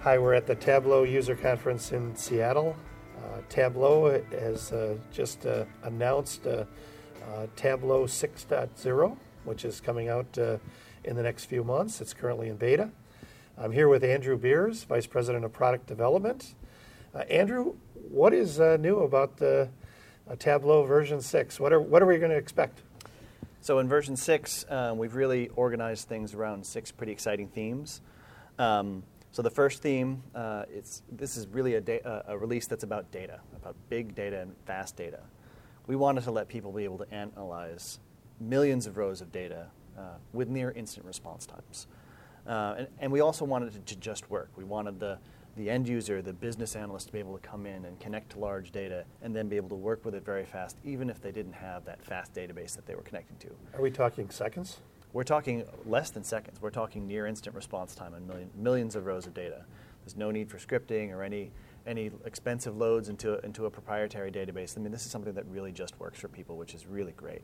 Hi, we're at the Tableau User Conference in Seattle. Tableau has just announced Tableau 6.0, which is coming out in the next few months. It's currently in beta. I'm here with Andrew Beers, Vice President of Product Development. Andrew, what is new about the Tableau version 6? What are we going to expect? So in version 6, we've really organized things around 6 pretty exciting themes. So the first theme, this is really a release that's about data, about big data and fast data. We wanted to let people be able to analyze millions of rows of data with near instant response times. And we also wanted it to just work. We wanted the end user, the business analyst, to be able to come in and connect to large data and then be able to work with it very fast, even if they didn't have that fast database that they were connecting to. Are we talking seconds? We're talking less than seconds. We're talking near instant response time on millions of rows of data. There's no need for scripting or any expensive loads into a proprietary database. I mean, this is something that really just works for people, which is really great.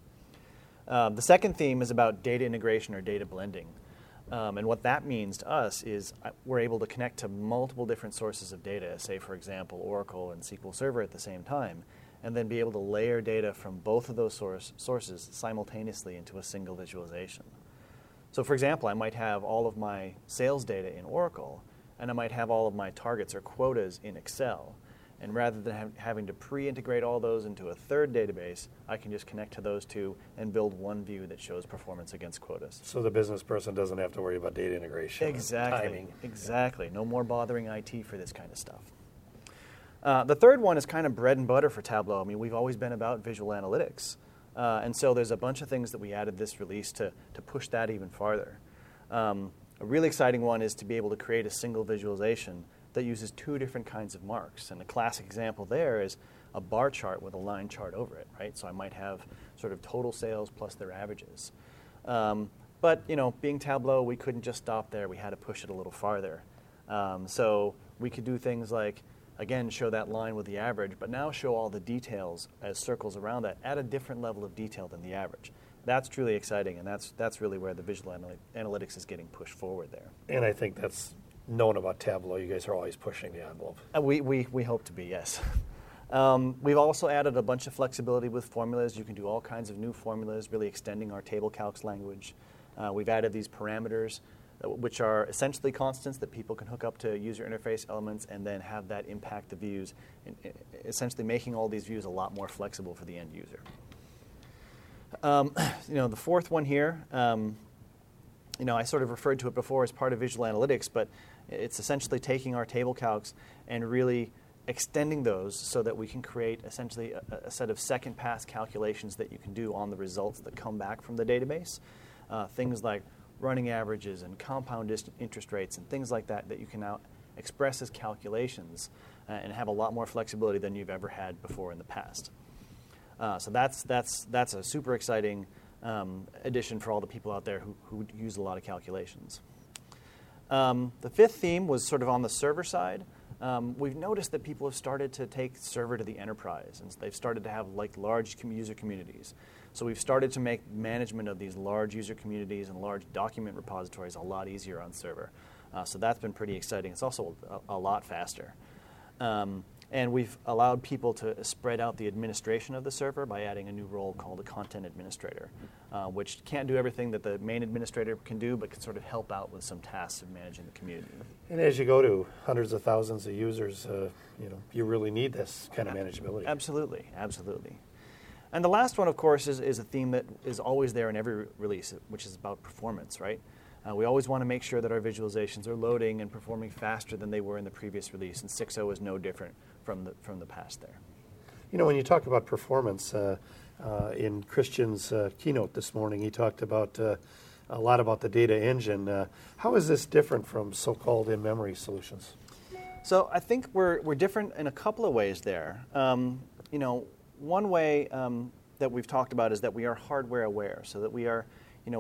The second theme is about data integration or data blending. And what that means to us is we're able to connect to multiple different sources of data, say, for example, Oracle and SQL Server at the same time, and then be able to layer data from both of those sources simultaneously into a single visualization. So, for example, I might have all of my sales data in Oracle, and I might have all of my targets or quotas in Excel. And rather than having to pre-integrate all those into a third database, I can just connect to those two and build one view that shows performance against quotas. So the business person doesn't have to worry about data integration and timing. Exactly. No more bothering IT for this kind of stuff. The third one is kind of bread and butter for Tableau. I mean, we've always been about visual analytics. And so there's a bunch of things that we added this release to push that even farther. A really exciting one is to be able to create a single visualization that uses 2 different kinds of marks. And a classic example there is a bar chart with a line chart over it, right? So I might have sort of total sales plus their averages. But, you know, being Tableau, we couldn't just stop there. We had to push it a little farther. So we could do things like, again, show that line with the average, but now show all the details as circles around that at a different level of detail than the average. That's truly exciting, and that's really where the visual analytics is getting pushed forward there. And I think that's known about Tableau. You guys are always pushing the envelope. We hope to be, yes. We've also added a bunch of flexibility with formulas. You can do all kinds of new formulas, really extending our table calcs language. We've added these parameters, which are essentially constants that people can hook up to user interface elements and then have that impact the views, essentially making all these views a lot more flexible for the end user. The fourth one here, I sort of referred to it before as part of visual analytics, but it's essentially taking our table calcs and really extending those so that we can create essentially a set of second pass calculations that you can do on the results that come back from the database. Things like running averages and compound interest rates and things like that you can now express as calculations and have a lot more flexibility than you've ever had before in the past. So that's a super exciting addition for all the people out there who use a lot of calculations. The fifth theme was sort of on the server side. We've noticed that people have started to take server to the enterprise, and they've started to have like large user communities. So we've started to make management of these large user communities and large document repositories a lot easier on server. So that's been pretty exciting. It's also a lot faster. And we've allowed people to spread out the administration of the server by adding a new role called a content administrator, which can't do everything that the main administrator can do, but can sort of help out with some tasks of managing the community. And as you go to hundreds of thousands of users, you really need this kind of manageability. Absolutely. And the last one, of course, is a theme that is always there in every release, which is about performance, right? We always want to make sure that our visualizations are loading and performing faster than they were in the previous release, and 6.0 is no different from the past there. You know, when you talk about performance, in Christian's keynote this morning, he talked about a lot about the data engine. How is this different from so-called in-memory solutions? So I think we're different in a couple of ways there. One way that we've talked about is that we are hardware aware, so that we are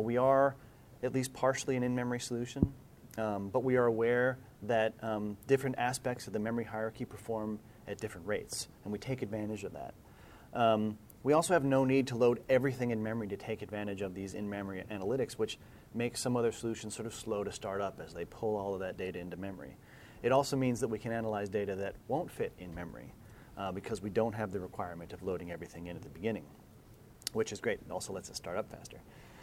at least partially an in-memory solution, but we are aware that different aspects of the memory hierarchy perform at different rates, and we take advantage of that. We also have no need to load everything in memory to take advantage of these in-memory analytics, which makes some other solutions sort of slow to start up as they pull all of that data into memory. It also means that we can analyze data that won't fit in memory because we don't have the requirement of loading everything in at the beginning, which is great. It also lets us start up faster.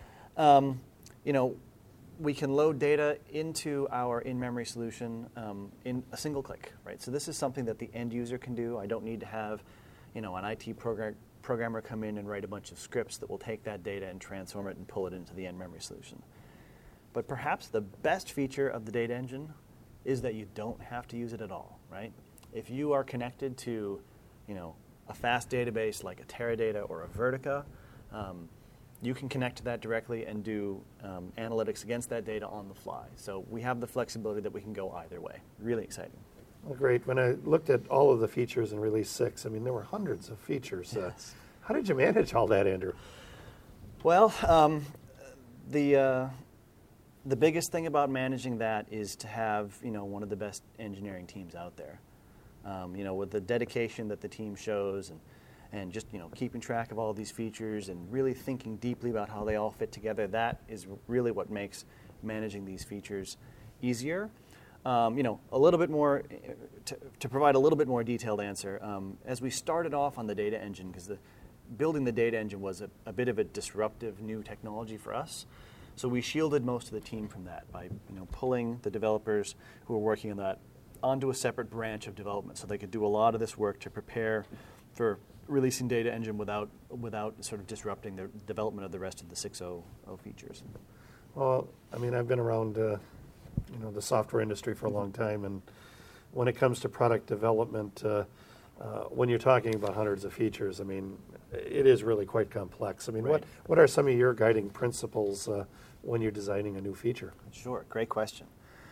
We can load data into our in-memory solution in a single click, right? So this is something that the end user can do. I don't need to have, an IT programmer come in and write a bunch of scripts that will take that data and transform it and pull it into the end-memory solution. But perhaps the best feature of the data engine is that you don't have to use it at all, right? If you are connected to, a fast database like a Teradata or a Vertica, you can connect to that directly and do analytics against that data on the fly. So we have the flexibility that we can go either way. Really exciting. Well, great. When I looked at all of the features in Release 6, there were hundreds of features. Yes. How did you manage all that, Andrew? Well, the biggest thing about managing that is to have, one of the best engineering teams out there. With the dedication that the team shows and just, keeping track of all these features and really thinking deeply about how they all fit together, that is really what makes managing these features easier. A little bit more, to provide a little bit more detailed answer, as we started off on the data engine, because building the data engine was a bit of a disruptive new technology for us. So we shielded most of the team from that by pulling the developers who were working on that onto a separate branch of development so they could do a lot of this work to prepare for releasing data engine without sort of disrupting the development of the rest of the 6.0 features. Well, I've been around the software industry for a long time, and when it comes to product development, when you're talking about hundreds of features, it is really quite complex. Right. What are some of your guiding principles when you're designing a new feature? Sure, great question.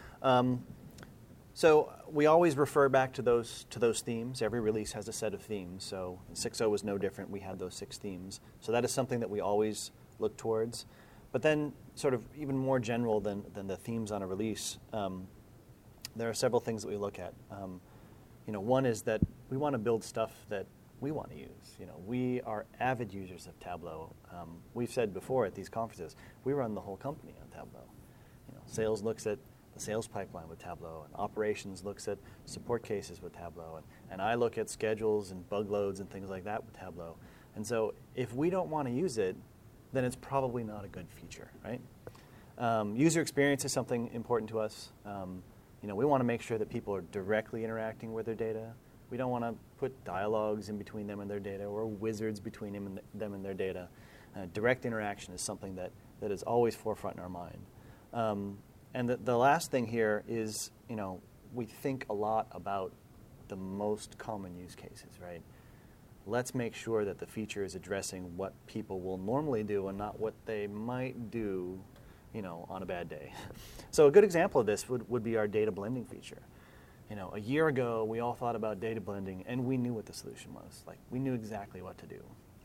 So we always refer back to those themes. Every release has a set of themes. So 6.0 was no different. We had those 6 themes. So that is something that we always look towards. But then, sort of even more general than the themes on a release, there are several things that we look at. One is that we want to build stuff that we want to use. We are avid users of Tableau. We've said before at these conferences, we run the whole company on Tableau. Sales looks at the sales pipeline with Tableau, and operations looks at support cases with Tableau, and I look at schedules and bug loads and things like that with Tableau. And so if we don't want to use it, then it's probably not a good feature, right? User experience is something important to us. We want to make sure that people are directly interacting with their data. We don't want to put dialogues in between them and their data or wizards between them and their data. Direct interaction is something that is always forefront in our mind. And the last thing here is, we think a lot about the most common use cases, right? Let's make sure that the feature is addressing what people will normally do and not what they might do, on a bad day. So a good example of this would be our data blending feature. A year ago, we all thought about data blending, and we knew what the solution was. Like, we knew exactly what to do.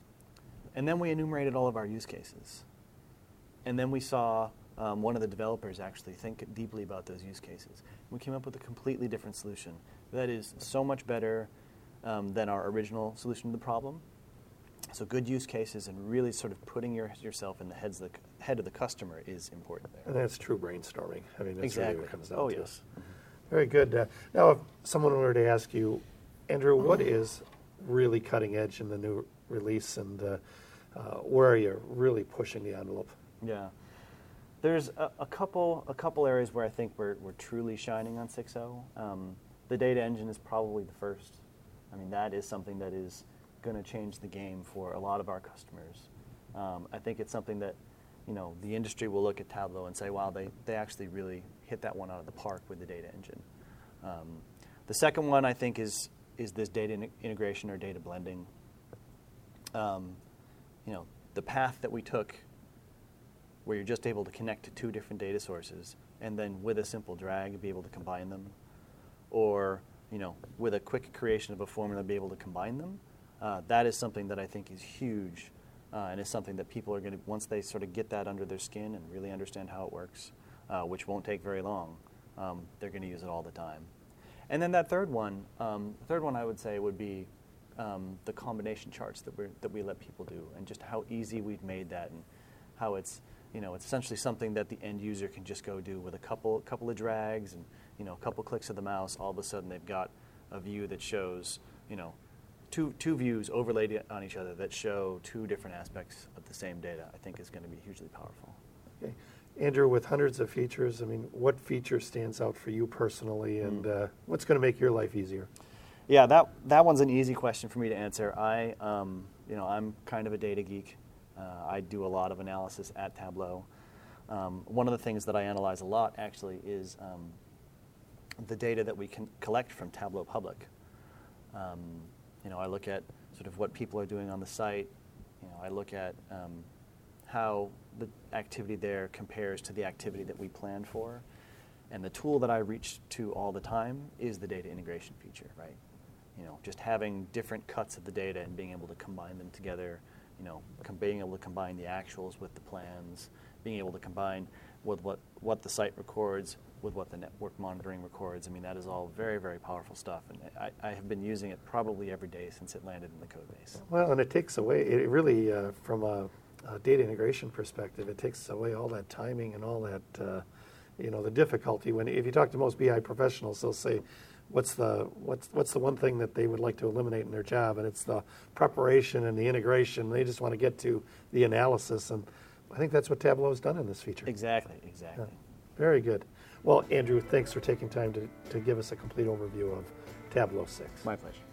And then we enumerated all of our use cases. And then we saw one of the developers actually think deeply about those use cases. We came up with a completely different solution that is so much better than our original solution to the problem. So good use cases and really sort of putting yourself in the head of the customer is important there. And that's true brainstorming. That's exactly. really what it comes down to. Yes. Mm-hmm. Very good. Now, if someone were to ask you, Andrew, what is really cutting edge in the new release, and where are you really pushing the envelope? Yeah. There's a couple areas where I think we're truly shining on 6.0. The data engine is probably the first. That is something that is going to change the game for a lot of our customers. I think it's something that, the industry will look at Tableau and say, wow, they actually really hit that one out of the park with the data engine. The second one, I think, is this data integration or data blending. The path that we took, where you're just able to connect to 2 different data sources and then with a simple drag be able to combine them, or with a quick creation of a formula be able to combine them, that is something that I think is huge, and is something that people are going to, once they sort of get that under their skin and really understand how it works, which won't take very long, they're going to use it all the time. And then that third one I would say would be the combination charts that we let people do, and just how easy we've made that, and how it's essentially something that the end user can just go do with a couple of drags, a couple clicks of the mouse, all of a sudden they've got a view that shows, two views overlaid on each other that show two different aspects of the same data, I think is going to be hugely powerful. Okay. Andrew, with hundreds of features, what feature stands out for you personally, and what's going to make your life easier? Yeah, that one's an easy question for me to answer. I'm kind of a data geek. I do a lot of analysis at Tableau. One of the things that I analyze a lot, actually, is the data that we can collect from Tableau Public. I look at sort of what people are doing on the site. I look at how the activity there compares to the activity that we planned for. And the tool that I reach to all the time is the data integration feature, right? Just having different cuts of the data and being able to combine them together, being able to combine the actuals with the plans, being able to combine with what the site records with what the network monitoring records. That is all very, very powerful stuff, and I have been using it probably every day since it landed in the code base. Well, and it takes away, it really, from a data integration perspective, it takes away all that timing and all that, the difficulty. If you talk to most BI professionals, they'll say, what's the one thing that they would like to eliminate in their job, and it's the preparation and the integration. They just want to get to the analysis, and I think that's what Tableau has done in this feature. Exactly. Yeah. Very good. Well, Andrew, thanks for taking time to give us a complete overview of Tableau 6. My pleasure.